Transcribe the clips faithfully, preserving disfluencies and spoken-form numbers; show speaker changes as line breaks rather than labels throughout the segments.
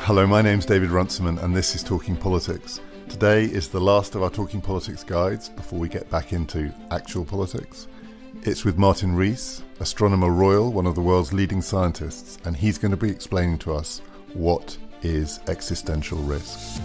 Hello, my name's David Runciman and this is Talking Politics. Today is the last of our Talking Politics guides before we get back into actual politics. It's with Martin Rees, Astronomer Royal, one of the world's leading scientists, and he's going to be explaining to us what is existential risk.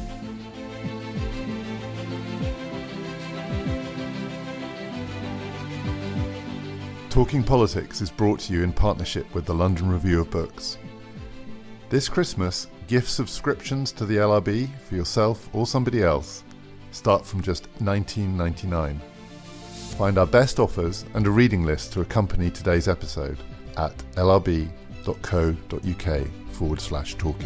Talking Politics is brought to you in partnership with the London Review of Books. This Christmas, gift subscriptions to the L R B for yourself or somebody else start from just nineteen ninety-nine. Find our best offers and a reading list to accompany today's episode at lrb.co.uk forward slash talking.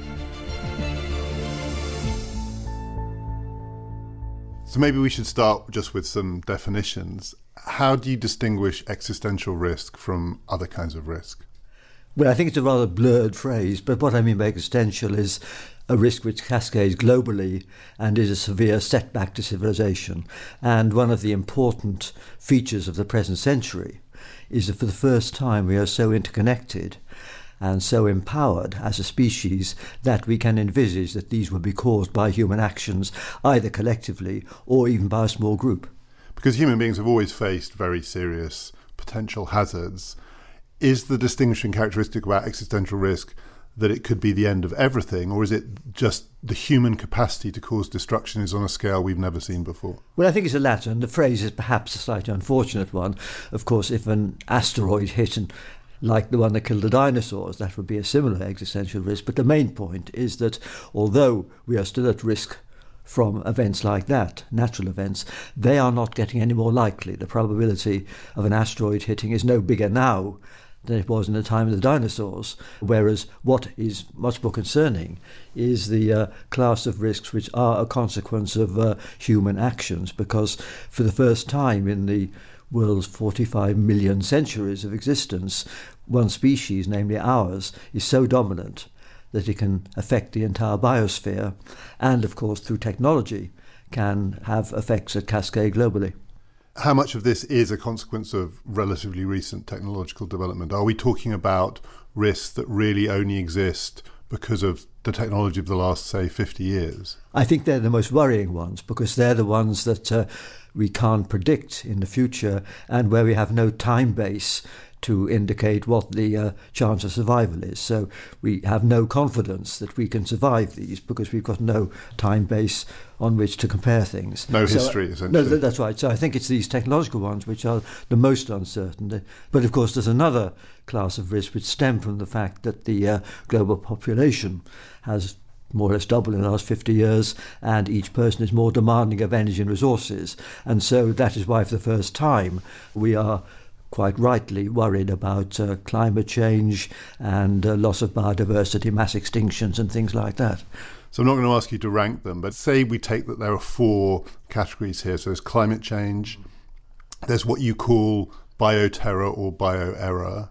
So maybe we should start just with some definitions. How do you distinguish existential risk from other kinds of risk?
Well, I think it's a rather blurred phrase, but what I mean by existential is a risk which cascades globally and is a severe setback to civilization. And one of the important features of the present century is that for the first time we are so interconnected and so empowered as a species that we can envisage that these will be caused by human actions, either collectively or even by a small group.
Because human beings have always faced very serious potential hazards. Is the distinguishing characteristic about existential risk that it could be the end of everything, or is it just the human capacity to cause destruction is on a scale we've never seen before?
Well, I think it's the latter, and the phrase is perhaps a slightly unfortunate one. Of course, if an asteroid hit and like the one that killed the dinosaurs, that would be a similar existential risk. But the main point is that although we are still at risk from events like that, natural events, they are not getting any more likely. The probability of an asteroid hitting is no bigger now than it was in the time of the dinosaurs, whereas what is much more concerning is the uh, class of risks which are a consequence of uh, human actions, because for the first time in the world's forty-five million centuries of existence, one species, namely ours, is so dominant that it can affect the entire biosphere and, of course, through technology, can have effects that cascade globally.
How much of this is a consequence of relatively recent technological development? Are we talking about risks that really only exist because of the technology of the last, say, fifty years?
I think they're the most worrying ones, because they're the ones that uh, we can't predict in the future and where we have no time base to indicate what the uh, chance of survival is. So we have no confidence that we can survive these because we've got no time base on which to compare things.
No
so,
history, essentially.
No, that's right. So I think it's these technological ones which are the most uncertain. But of course there's another class of risk which stem from the fact that the uh, global population has more or less doubled in the last fifty years, and each person is more demanding of energy and resources. And so that is why for the first time we are quite rightly worried about uh, climate change and uh, loss of biodiversity, mass extinctions and things like that.
So I'm not going to ask you to rank them, but say we take that there are four categories here. So there's climate change, there's what you call bioterror or bioerror.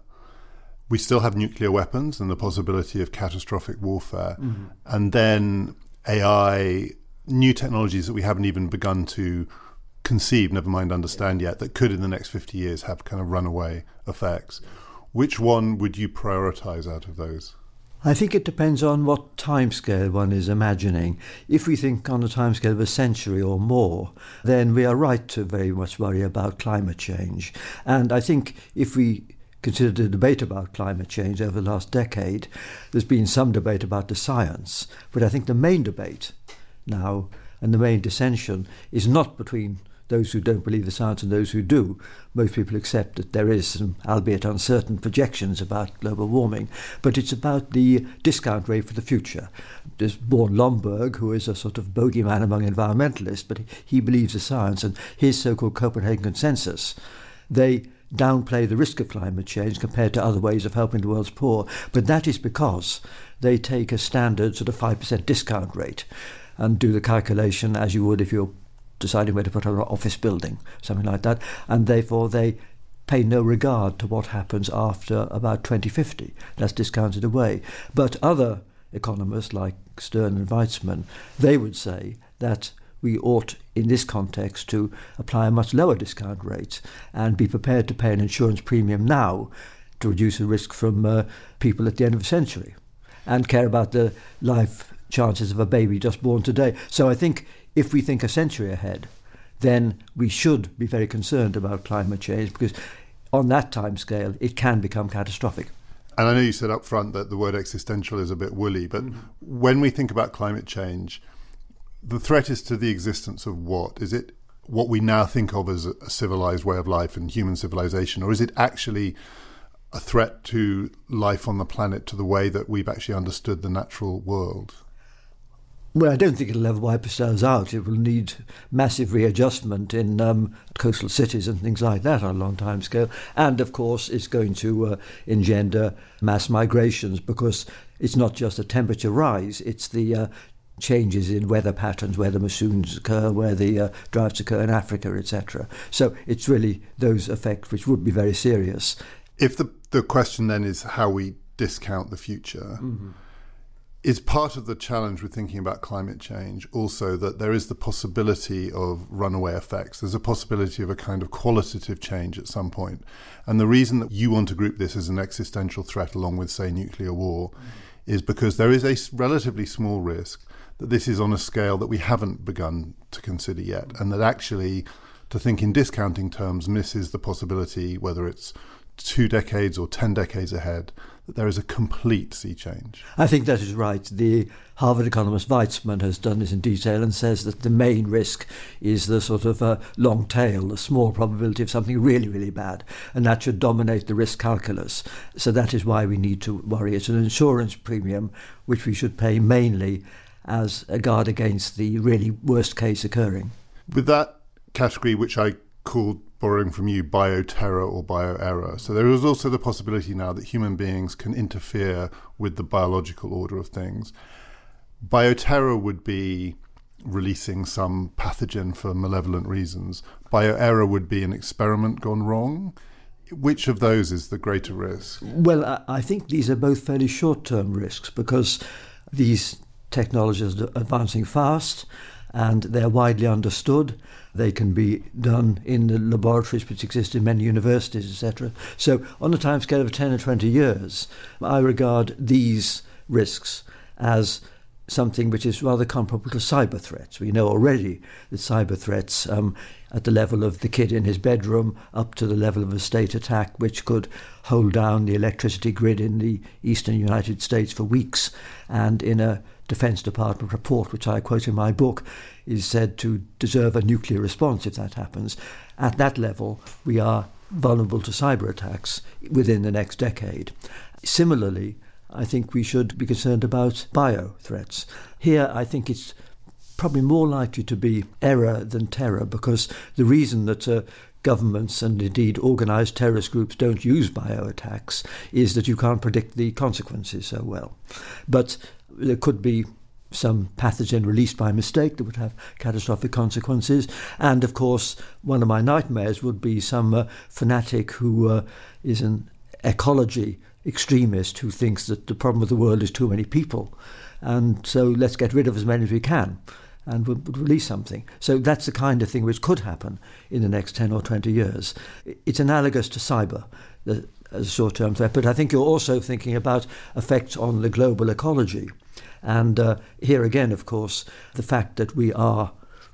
We still have nuclear weapons and the possibility of catastrophic warfare. Mm-hmm. And then A I, new technologies that we haven't even begun to conceive, never mind understand yet, that could in the next fifty years have kind of runaway effects. Which one would you prioritise out of those?
I think it depends on what timescale one is imagining. If we think on a timescale of a century or more, then we are right to very much worry about climate change. And I think if we consider the debate about climate change over the last decade, there's been some debate about the science. But I think the main debate now and the main dissension is not between those who don't believe the science and those who do. Most people accept that there is some, albeit uncertain, projections about global warming, but it's about the discount rate for the future. There's Born Lomborg, who is a sort of bogeyman among environmentalists, but he believes the science, and his so-called Copenhagen Consensus, they downplay the risk of climate change compared to other ways of helping the world's poor, but that is because they take a standard sort of five percent discount rate and do the calculation as you would if you're deciding where to put an office building, something like that, and therefore they pay no regard to what happens after about twenty fifty. That's discounted away. But other economists like Stern and Weizmann, they would say that we ought, in this context, to apply a much lower discount rate and be prepared to pay an insurance premium now to reduce the risk from uh, people at the end of the century. and care about the life chances of a baby just born today. So I think if we think a century ahead, then we should be very concerned about climate change, because on that time scale, it can become catastrophic.
And I know you said up front that the word existential is a bit woolly, but mm-hmm. when we think about climate change, the threat is to the existence of what? Is it what we now think of as a civilized way of life and human civilization, or is it actually a threat to life on the planet, to the way that we've actually understood the natural world?
Well, I don't think it'll ever wipe ourselves out. It will need massive readjustment in um, coastal cities and things like that on a long time scale. And, of course, it's going to uh, engender mass migrations, because it's not just a temperature rise, it's the uh, changes in weather patterns, where the monsoons occur, where the uh, droughts occur in Africa, et cetera. So it's really those effects which would be very serious.
If the, the question then is how we discount the future, mm-hmm. is part of the challenge with thinking about climate change also that there is the possibility of runaway effects. There's a possibility of a kind of qualitative change at some point. And the reason that you want to group this as an existential threat along with, say, nuclear war, mm. is because there is a relatively small risk that this is on a scale that we haven't begun to consider yet, and that actually, to think in discounting terms, misses the possibility, whether it's two decades or ten decades ahead, that there is a complete sea change.
I think that is right. The Harvard economist Weizmann has done this in detail and says that the main risk is the sort of uh, long tail, the small probability of something really, really bad, and that should dominate the risk calculus. So that is why we need to worry. It's an insurance premium which we should pay mainly as a guard against the really worst case occurring.
With that category, which I called, borrowing from you, bioterror or bioerror. So there is also the possibility now that human beings can interfere with the biological order of things. Bioterror would be releasing some pathogen for malevolent reasons. Bioerror would be an experiment gone wrong. Which of those is the greater risk?
Well, I think these are both fairly short-term risks, because these technologies are advancing fast and they're widely understood. They can be done in the laboratories which exist in many universities, et cetera. So on a timescale of ten or twenty years, I regard these risks as something which is rather comparable to cyber threats. We know already that cyber threats um, at the level of the kid in his bedroom up to the level of a state attack which could hold down the electricity grid in the eastern United States for weeks, and in a Defense Department report, which I quote in my book, is said to deserve a nuclear response if that happens. At that level, we are vulnerable to cyber attacks within the next decade. Similarly, I think we should be concerned about bio threats. Here, I think it's probably more likely to be error than terror, because the reason that uh, governments and indeed organised terrorist groups don't use bio attacks is that you can't predict the consequences so well. But there could be some pathogen released by mistake that would have catastrophic consequences. And, of course, one of my nightmares would be some uh, fanatic who uh, is an ecology extremist who thinks that the problem with the world is too many people. And so let's get rid of as many as we can and we'll, we'll release something. So that's the kind of thing which could happen in the next ten or twenty years. It's analogous to cyber the, as a short-term threat, but I think you're also thinking about effects on the global ecology. And uh, here again, of course, the fact that we are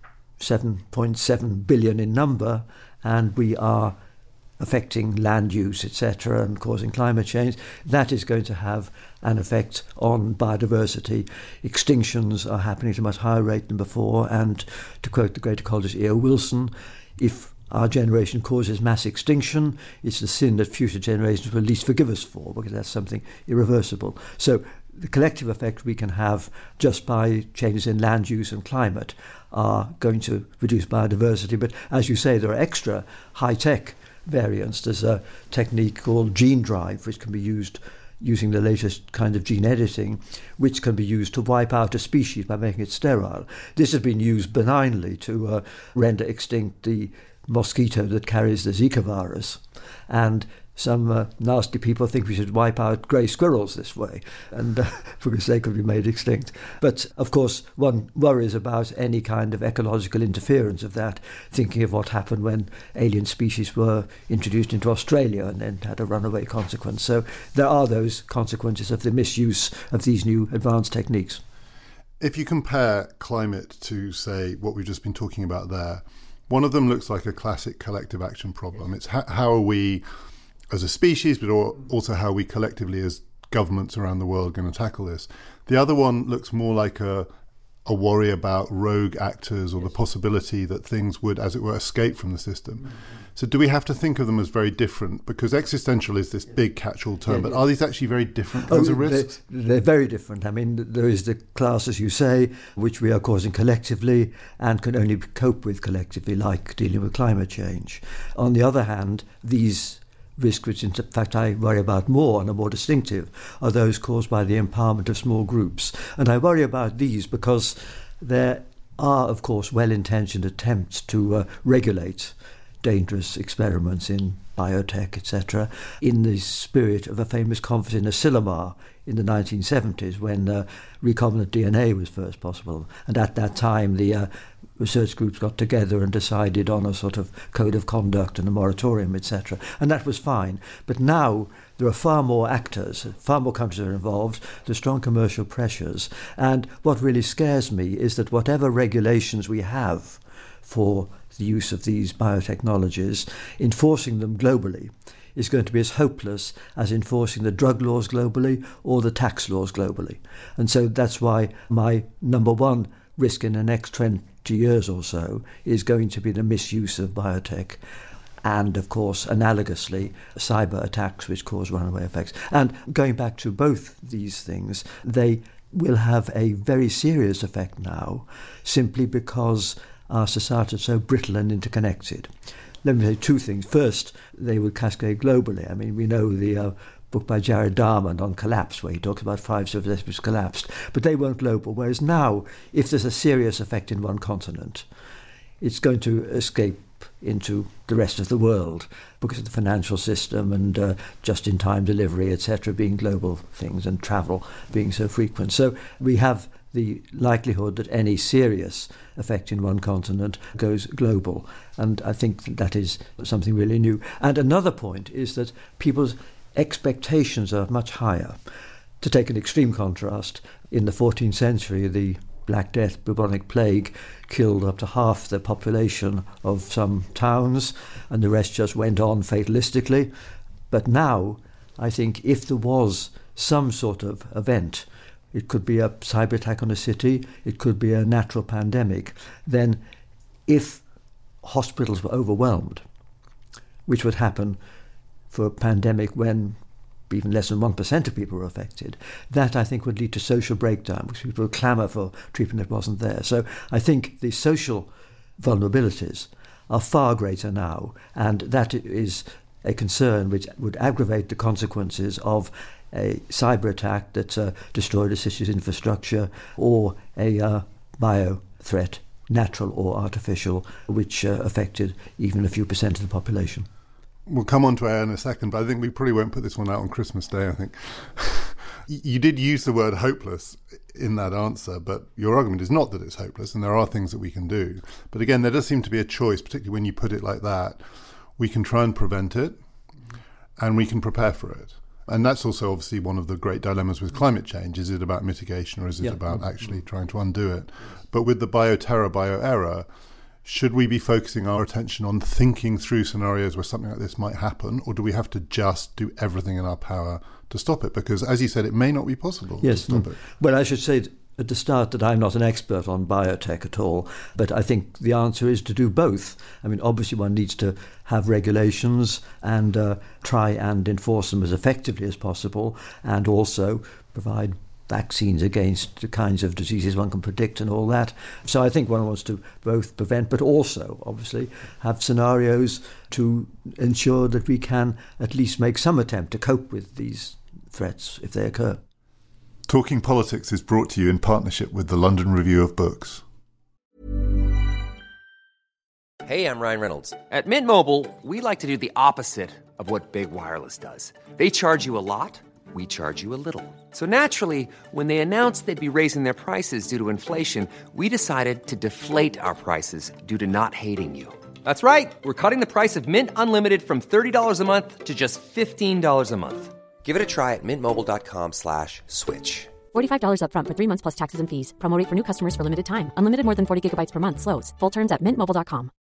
seven point seven billion in number and we are affecting land use, et cetera, and causing climate change, that is going to have an effect on biodiversity. Extinctions are happening at a much higher rate than before, and to quote the great ecologist E O Wilson, if our generation causes mass extinction, it's the sin that future generations will at least forgive us for, because that's something irreversible. So the collective effect we can have just by changes in land use and climate are going to reduce biodiversity. But as you say, there are extra high-tech variants. There's a technique called gene drive, which can be used using the latest kind of gene editing, which can be used to wipe out a species by making it sterile. This has been used benignly to uh, render extinct the mosquito that carries the Zika virus. And some uh, nasty people think we should wipe out grey squirrels this way, and uh, for the sake of being made extinct. But of course, one worries about any kind of ecological interference of that, thinking of what happened when alien species were introduced into Australia and then had a runaway consequence. So there are those consequences of the misuse of these new advanced techniques.
If you compare climate to, say, what we've just been talking about there, one of them looks like a classic collective action problem. It's how, how are we as a species, but also how we collectively as governments around the world are going to tackle this. The other one looks more like a, a worry about rogue actors or the possibility that things would, as it were, escape from the system. Mm-hmm. So do we have to think of them as very different? Because existential is this big catch-all term, yeah, but are these actually very different kinds oh, of risks?
They're, they're very different. I mean, there is the class, as you say, which we are causing collectively and can only cope with collectively, like dealing with climate change. On the other hand, these risks, which in fact I worry about more and are more distinctive, are those caused by the empowerment of small groups. And I worry about these because there are, of course, well-intentioned attempts to uh, regulate dangerous experiments in biotech, et cetera, in the spirit of a famous conference in Asilomar in the nineteen seventies when uh, recombinant D N A was first possible. And at that time, the uh, research groups got together and decided on a sort of code of conduct and a moratorium, et cetera. And that was fine. But now there are far more actors, far more countries are involved, there's strong commercial pressures. And what really scares me is that whatever regulations we have for the use of these biotechnologies, enforcing them globally is going to be as hopeless as enforcing the drug laws globally or the tax laws globally. And so that's why my number one risk in the next twenty years or so is going to be the misuse of biotech and, of course, analogously, cyber attacks which cause runaway effects. And going back to both these things, they will have a very serious effect now simply because our society is so brittle and interconnected. Let me say two things. First, they will cascade globally. I mean, we know the uh, book by Jared Diamond on collapse, where he talks about five civilizations which collapsed, but they weren't global. Whereas now, if there's a serious effect in one continent, it's going to escape into the rest of the world because of the financial system and uh, just-in-time delivery, et cetera, being global things and travel being so frequent. So we have the likelihood that any serious effect in one continent goes global. And I think that, that is something really new. And another point is that people's expectations are much higher. To take an extreme contrast, in the fourteenth century, the Black Death, bubonic plague, killed up to half the population of some towns, and the rest just went on fatalistically. But now, I think if there was some sort of event, it could be a cyber attack on a city, it could be a natural pandemic, then if hospitals were overwhelmed, which would happen for a pandemic when even less than one percent of people were affected, that I think would lead to social breakdown because people would clamour for treatment that wasn't there. So I think the social vulnerabilities are far greater now, and that is a concern which would aggravate the consequences of a cyber attack that uh, destroyed a city's infrastructure, or a uh, bio threat, natural or artificial, which uh, affected even a few percent of the population.
We'll come on to air in a second, but I think we probably won't put this one out on Christmas Day, I think. You did use the word hopeless in that answer, but your argument is not that it's hopeless, and there are things that we can do. But again, there does seem to be a choice, particularly when you put it like that. We can try and prevent it, and we can prepare for it. And that's also obviously one of the great dilemmas with climate change. Is it about mitigation or is it yeah. about actually trying to undo it? But with the bioterror, bioerror, should we be focusing our attention on thinking through scenarios where something like this might happen, or do we have to just do everything in our power to stop it? Because, as you said, it may not be possible
yes.
to stop it.
Well, I should say at the start that I'm not an expert on biotech at all, but I think the answer is to do both. I mean, obviously one needs to have regulations and uh, try and enforce them as effectively as possible, and also provide vaccines against the kinds of diseases one can predict and all that. So I think one wants to both prevent, but also, obviously, have scenarios to ensure that we can at least make some attempt to cope with these threats if they occur.
Talking Politics is brought to you in partnership with the London Review of Books.
Hey, I'm Ryan Reynolds. At Mint Mobile, we like to do the opposite of what Big Wireless does. They charge you a lot, we charge you a little. So naturally, when they announced they'd be raising their prices due to inflation, we decided to deflate our prices due to not hating you. That's right. We're cutting the price of Mint Unlimited from thirty dollars a month to just fifteen dollars a month. Give it a try at mintmobile.com slash switch.
forty-five dollars up front for three months plus taxes and fees. Promo rate for new customers for limited time. Unlimited more than forty gigabytes per month. Slows full terms at mint mobile dot com.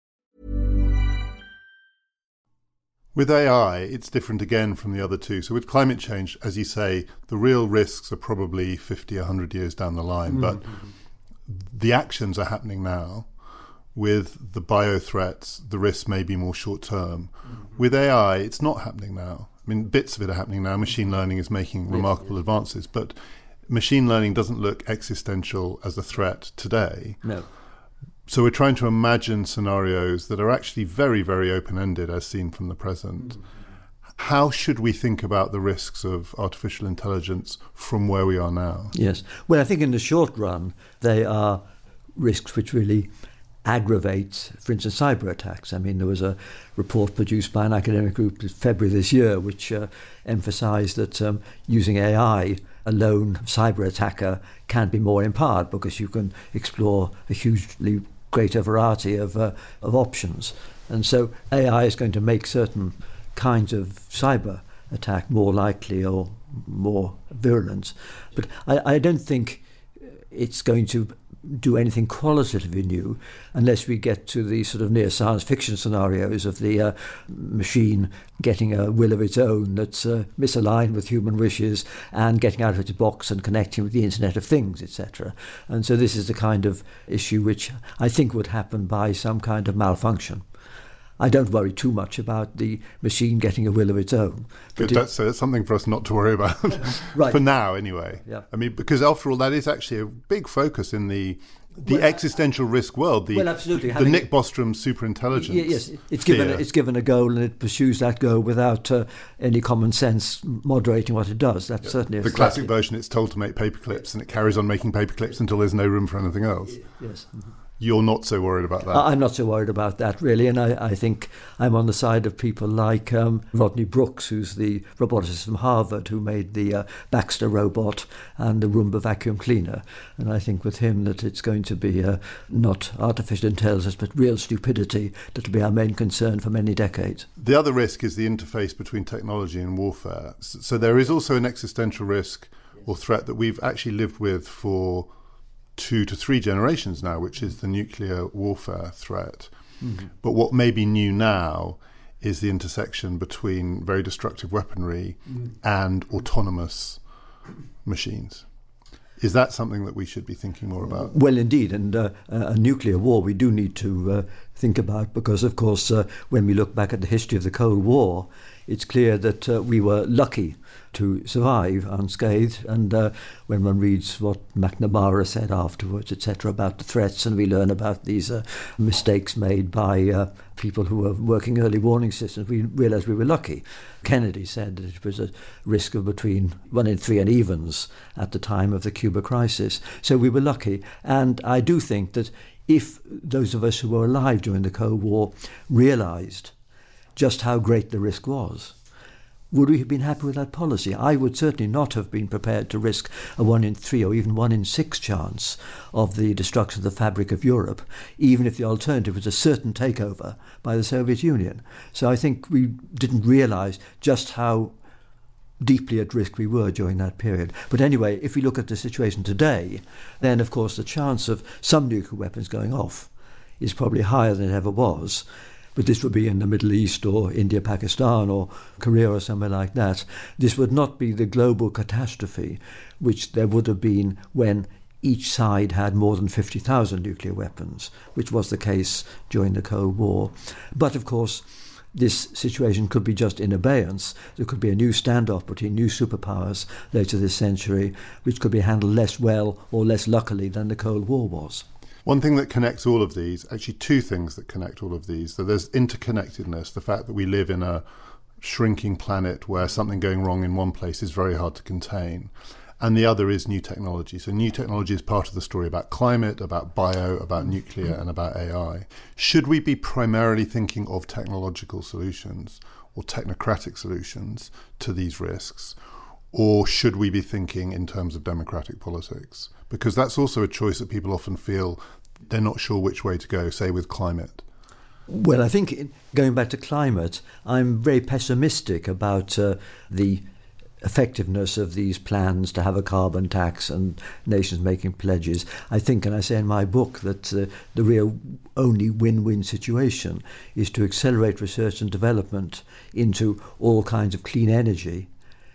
With A I, it's different again from the other two. So with climate change, as you say, the real risks are probably fifty, one hundred years down the line. Mm-hmm. But the actions are happening now. With the bio threats, the risks may be more short term. Mm-hmm. With A I, it's not happening now. I mean, bits of it are happening now. Machine learning is making yes, remarkable yes. advances. But machine learning doesn't look existential as a threat today.
No.
So we're trying to imagine scenarios that are actually very, very open-ended as seen from the present. Mm-hmm. How should we think about the risks of artificial intelligence from where we are now?
Yes. Well, I think in the short run, they are risks which really aggravate, for instance, cyber attacks. I mean, there was a report produced by an academic group in February this year which uh, emphasized that um, using A I, a lone cyber attacker can be more empowered because you can explore a hugely greater variety of uh, of options. And so A I is going to make certain kinds of cyber attack more likely or more virulent. But I, I don't think it's going to do anything qualitatively new unless we get to the sort of near science fiction scenarios of the uh, machine getting a will of its own that's uh, misaligned with human wishes and getting out of its box and connecting with the Internet of Things, et cetera. And so this is the kind of issue which I think would happen by some kind of malfunction. I don't worry too much about the machine getting a will of its own.
Good, that's uh, something for us not to worry about,
right.
for now anyway.
Yeah.
I mean, because after all, that is actually a big focus in the the well, existential risk world. The,
well, absolutely.
The Nick Bostrom superintelligence.
Yes, it's given, a, it's given a goal and it pursues that goal without uh, any common sense moderating what it does. That's yeah. certainly a
the classic version. It's told to make paperclips and it carries on making paperclips until there's no room for anything else.
Yes. Mm-hmm.
You're not so worried about that?
I'm not so worried about that, really. And I, I think I'm on the side of people like um, Rodney Brooks, who's the roboticist from Harvard, who made the uh, Baxter robot and the Roomba vacuum cleaner. And I think with him that it's going to be uh, not artificial intelligence, but real stupidity that will be our main concern for many decades.
The other risk is the interface between technology and warfare. So there is also an existential risk or threat that we've actually lived with for two to three generations now, which is the nuclear warfare threat. Mm-hmm. But what may be new now is the intersection between very destructive weaponry mm-hmm. and autonomous machines. Is that something that we should be thinking more about?
Well, indeed, and uh, a nuclear war we do need to uh, think about because, of course, uh, when we look back at the history of the Cold War, it's clear that uh, we were lucky to survive unscathed. And uh, when one reads what McNamara said afterwards, et cetera, about the threats, and we learn about these uh, mistakes made by uh, people who were working early warning systems, we realise we were lucky. Kennedy said that it was a risk of between one in three and evens at the time of the Cuba crisis. So we were lucky. And I do think that if those of us who were alive during the Cold War realised just how great the risk was, would we have been happy with that policy? I would certainly not have been prepared to risk a one in three or even one in six chance of the destruction of the fabric of Europe, even if the alternative was a certain takeover by the Soviet Union. So I think we didn't realise just how deeply at risk we were during that period. But anyway, if we look at the situation today, then of course the chance of some nuclear weapons going off is probably higher than it ever was. But this would be in the Middle East or India, Pakistan or Korea or somewhere like that. This would not be the global catastrophe which there would have been when each side had more than fifty thousand nuclear weapons, which was the case during the Cold War. But of course, this situation could be just in abeyance. There could be a new standoff between new superpowers later this century, which could be handled less well or less luckily than the Cold War was.
One thing that connects all of these, actually two things that connect all of these, so there's interconnectedness, the fact that we live in a shrinking planet where something going wrong in one place is very hard to contain. and the other is new technology. So new technology is part of the story about climate, about bio, about nuclear, and about A I. Should we be primarily thinking of technological solutions or technocratic solutions to these risks, or should we be thinking in terms of democratic politics? Because that's also a choice that people often feel they're not sure which way to go, say with climate.
Well, I think going back to climate, I'm very pessimistic about uh, the effectiveness of these plans to have a carbon tax and nations making pledges. I think, and I say in my book, that uh, the real only win-win situation is to accelerate research and development into all kinds of clean energy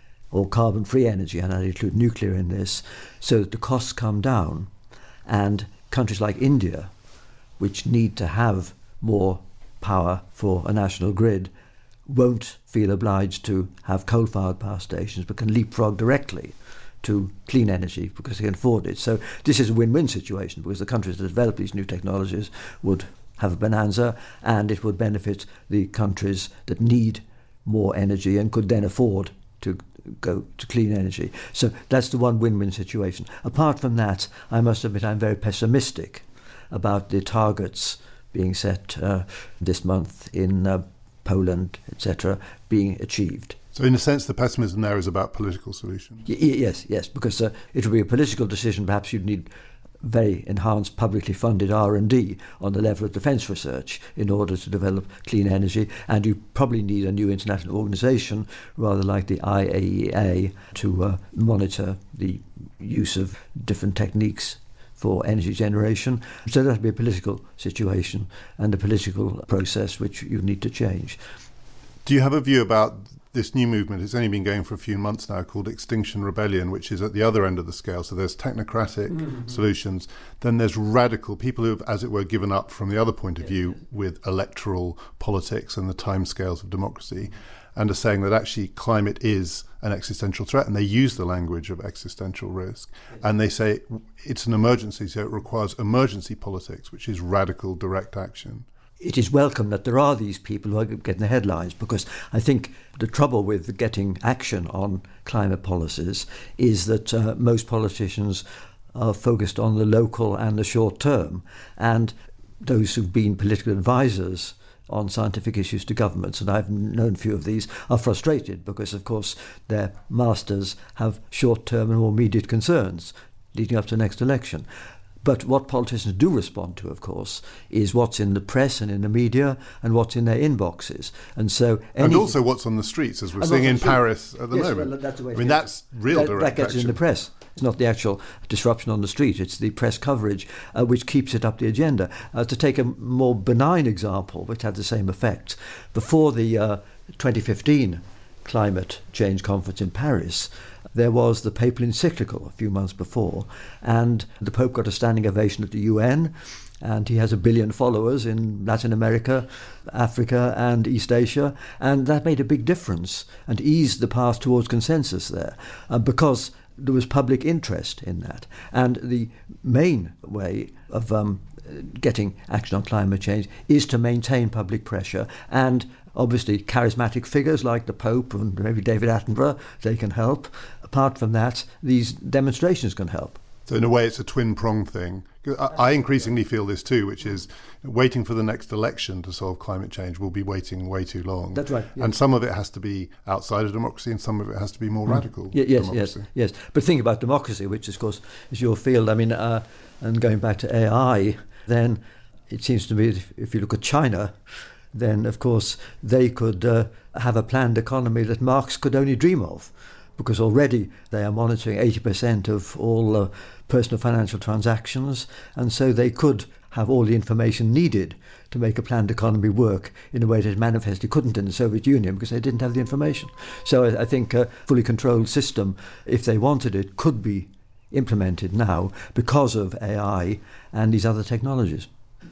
or carbon-free energy, and I include nuclear in this, so that the costs come down, and countries like India, which need to have more power for a national grid, won't feel obliged to have coal-fired power stations, but can leapfrog directly to clean energy because they can afford it. So this is a win-win situation, because the countries that develop these new technologies would have a bonanza, and it would benefit the countries that need more energy and could then afford to go to clean energy. So that's the one win-win situation. Apart from that, I must admit I'm very pessimistic about the targets being set uh, this month in uh, Poland, et cetera, being achieved.
So in a sense, the pessimism there is about political solutions?
Y- yes, yes, because uh, it will be a political decision. Perhaps you'd need very enhanced publicly funded R and D on the level of defence research in order to develop clean energy, and you probably need a new international organisation, rather like the I A E A, to uh, monitor the use of different techniques for energy generation. So that would be a political situation and a political process which you need to change.
Do you have a view about this new movement? It's only been going for a few months now, called Extinction Rebellion, which is at the other end of the scale. So there's technocratic mm-hmm. solutions, then there's radical people who have, as it were, given up from the other point of yeah, view yeah. with electoral politics and the timescales of democracy, and are saying that actually climate is an existential threat, and they use the language of existential risk. And they say it's an emergency, so it requires emergency politics, which is radical direct action.
It is welcome that there are these people who are getting the headlines, because I think the trouble with getting action on climate policies is that uh, most politicians are focused on the local and the short term, and those who've been political advisors on scientific issues to governments, and I've known a few of these, are frustrated because, of course, their masters have short-term and more immediate concerns leading up to the next election. But what politicians do respond to, of course, is what's in the press and in the media and what's in their inboxes. And so,
and also what's on the streets, as we're seeing in Paris at the
yes,
moment.
Well, that's the way
I mean, that's real
that,
direct
that gets
action.
in the press. It's not the actual disruption on the street. It's the press coverage uh, which keeps it up the agenda. Uh, to take a more benign example, which had the same effect, before the uh, twenty fifteen climate change conference in Paris, there was the papal encyclical a few months before, and the Pope got a standing ovation at the U N, and he has a billion followers in Latin America, Africa and East Asia, and that made a big difference and eased the path towards consensus there, uh, because there was public interest in that. And the main way of um, getting action on climate change is to maintain public pressure, and obviously charismatic figures like the Pope and maybe David Attenborough, they can help. Apart from that, these demonstrations can help.
So in a way, it's a twin-pronged thing. I increasingly feel this too, which is waiting for the next election to solve climate change will be waiting way too long.
That's right. Yes.
And some of it has to be outside of democracy, and some of it has to be more mm. radical.
Y- yes,
democracy.
yes, yes. But think about democracy, which, of course, is your field. I mean, uh, and going back to A I, then it seems to me if, if you look at China, then, of course, they could uh, have a planned economy that Marx could only dream of, because already they are monitoring eighty percent of all uh, personal financial transactions, and so they could have all the information needed to make a planned economy work in a way that it manifestly couldn't in the Soviet Union because they didn't have the information. So I, I think a fully controlled system, if they wanted it, could be implemented now because of A I and these other technologies.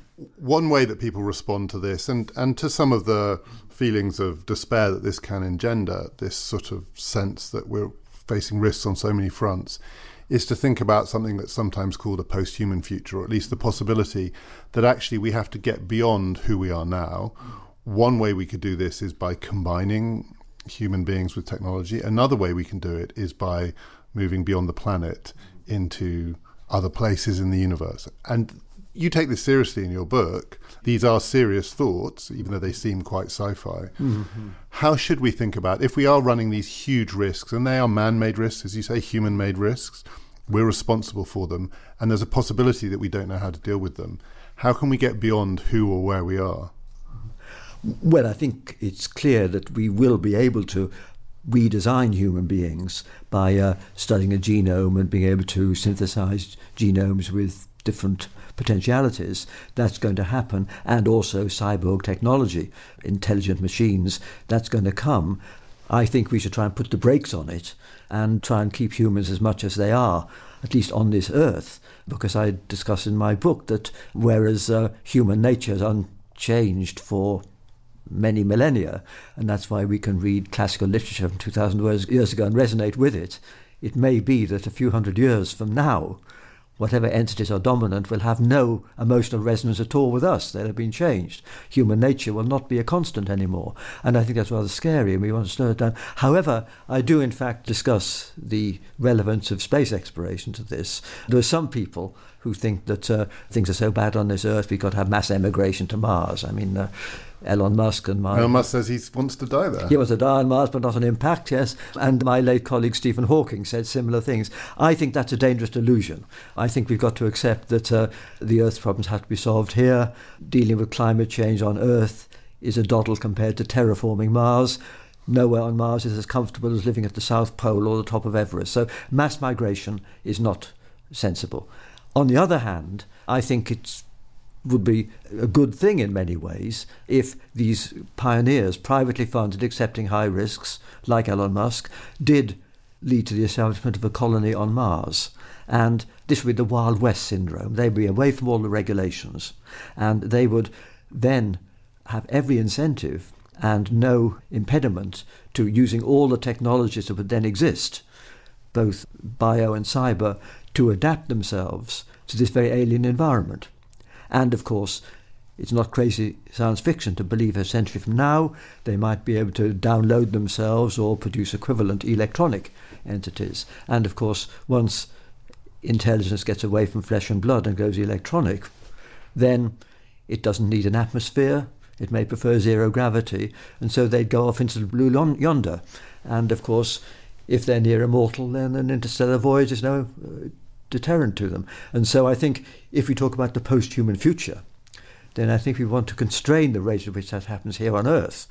One way that people respond to this, and, and to some of the feelings of despair that this can engender, this sort of sense that we're facing risks on so many fronts, is to think about something that's sometimes called a post-human future, or at least the possibility that actually we have to get beyond who we are now. One way we could do this is by combining human beings with technology. Another way we can do it is by moving beyond the planet into other places in the universe. And you take this seriously in your book. These are serious thoughts, even though they seem quite sci-fi. Mm-hmm. How should we think about, if we are running these huge risks, and they are man-made risks, as you say, human-made risks, we're responsible for them, and there's a possibility that we don't know how to deal with them. How can we get beyond who or where we are?
Well, I think it's clear that we will be able to redesign human beings by uh, studying a genome and being able to synthesize genomes with different potentialities. That's going to happen. And also cyborg technology, intelligent machines, that's going to come. I think we should try and put the brakes on it and try and keep humans as much as they are, at least on this earth, because I discuss in my book that whereas uh, human nature is unchanged for many millennia, and that's why we can read classical literature from two thousand years ago and resonate with it, it may be that a few hundred years from now, whatever entities are dominant will have no emotional resonance at all with us. They'll have been changed. Human nature will not be a constant anymore. And I think that's rather scary, and we want to slow it down. However, I do in fact discuss the relevance of space exploration to this. There are some people who think that uh, things are so bad on this Earth, we've got to have mass emigration to Mars. I mean, uh, Elon Musk and my...
Elon Musk says he wants to die there.
He wants to die on Mars, but not on impact, yes. And my late colleague Stephen Hawking said similar things. I think that's a dangerous delusion. I think we've got to accept that uh, the Earth's problems have to be solved here. Dealing with climate change on Earth is a doddle compared to terraforming Mars. Nowhere on Mars is as comfortable as living at the South Pole or the top of Everest. So mass migration is not sensible. On the other hand, I think it would be a good thing in many ways if these pioneers, privately funded, accepting high risks, like Elon Musk, did lead to the establishment of a colony on Mars. And this would be the Wild West syndrome. They'd be away from all the regulations, and they would then have every incentive and no impediment to using all the technologies that would then exist, both bio and cyber, to adapt themselves to this very alien environment. And of course, it's not crazy science fiction to believe a century from now they might be able to download themselves or produce equivalent electronic entities. And of course, once intelligence gets away from flesh and blood and goes electronic, then it doesn't need an atmosphere. It may prefer zero gravity, and so they'd go off into the blue yonder. And of course, if they're near immortal, then an interstellar voyage is no uh, deterrent to them. And so I think if we talk about the post-human future, then I think we want to constrain the rate at which that happens here on Earth,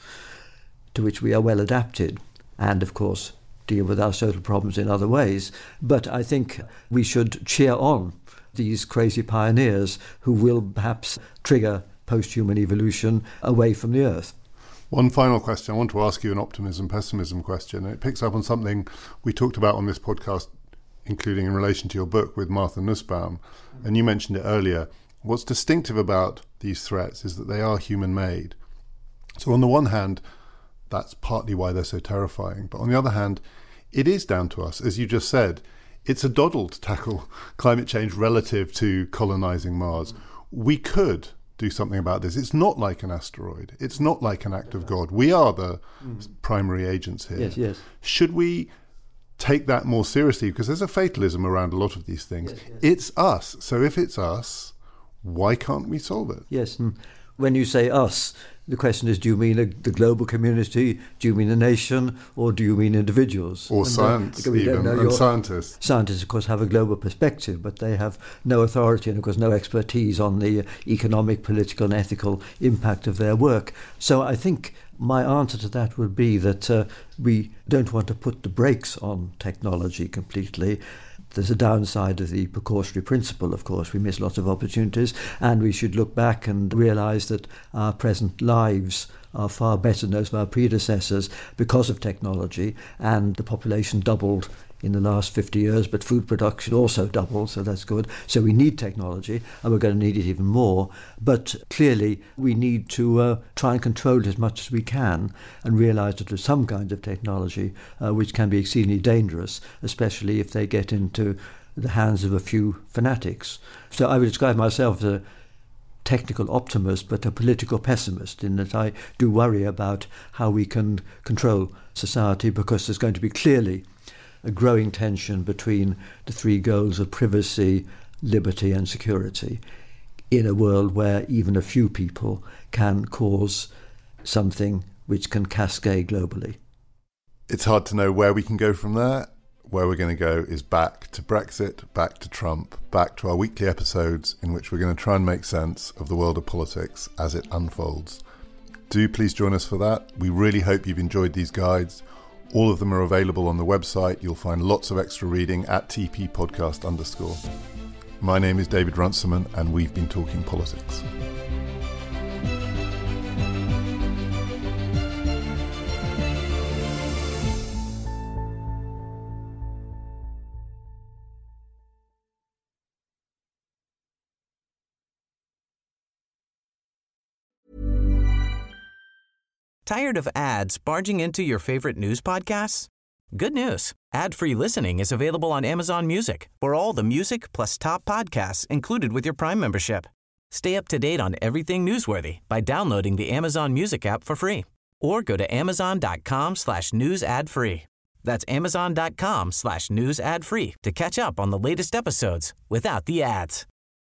to which we are well adapted, and of course deal with our social problems in other ways. But I think we should cheer on these crazy pioneers who will perhaps trigger post-human evolution away from the Earth.
One final question. I want to ask you an optimism-pessimism question. It picks up on something we talked about on this podcast, including in relation to your book with Martha Nussbaum, and you mentioned it earlier. What's distinctive about these threats is that they are human-made. So on the one hand, that's partly why they're so terrifying. But on the other hand, it is down to us. As you just said, it's a doddle to tackle climate change relative to colonizing Mars. We could do something about this. It's not like an asteroid. It's not like an act of God. We are the mm. primary agents here.
Yes, yes.
Should we take that more seriously? Because there's a fatalism around a lot of these things.
Yes, yes.
It's us. So if it's us, why can't we solve it?
Yes. And when you say us, the question is, do you mean a, the global community, do you mean a nation, or do you mean individuals?
Or
and,
science,
uh,
even, and scientists.
Scientists, of course, have a global perspective, but they have no authority and, of course, no expertise on the economic, political and ethical impact of their work. So I think my answer to that would be that uh, we don't want to put the brakes on technology completely. There's a downside of the precautionary principle, of course. We miss lots of opportunities, and we should look back and realise that our present lives are far better than those of our predecessors because of technology, and the population doubled in the last fifty years, but food production also doubled, so that's good. So we need technology, and we're going to need it even more. But clearly, we need to uh, try and control it as much as we can and realise that there's some kinds of technology uh, which can be exceedingly dangerous, especially if they get into the hands of a few fanatics. So I would describe myself as a technical optimist but a political pessimist, in that I do worry about how we can control society, because there's going to be clearly a growing tension between the three goals of privacy, liberty and security in a world where even a few people can cause something which can cascade globally.
It's hard to know where we can go from there. Where we're going to go is back to Brexit, back to Trump, back to our weekly episodes in which we're going to try and make sense of the world of politics as it unfolds. Do please join us for that. We really hope you've enjoyed these guides. All of them are available on the website. You'll find lots of extra reading at tppodcast underscore. My name is David Runciman, and we've been talking politics.
Tired of ads barging into your favorite news podcasts? Good news. Ad-free listening is available on Amazon Music for all the music plus top podcasts included with your Prime membership. Stay up to date on everything newsworthy by downloading the Amazon Music app for free, or go to amazon.com slash news ad free. That's amazon.com slash news ad free to catch up on the latest episodes without the ads.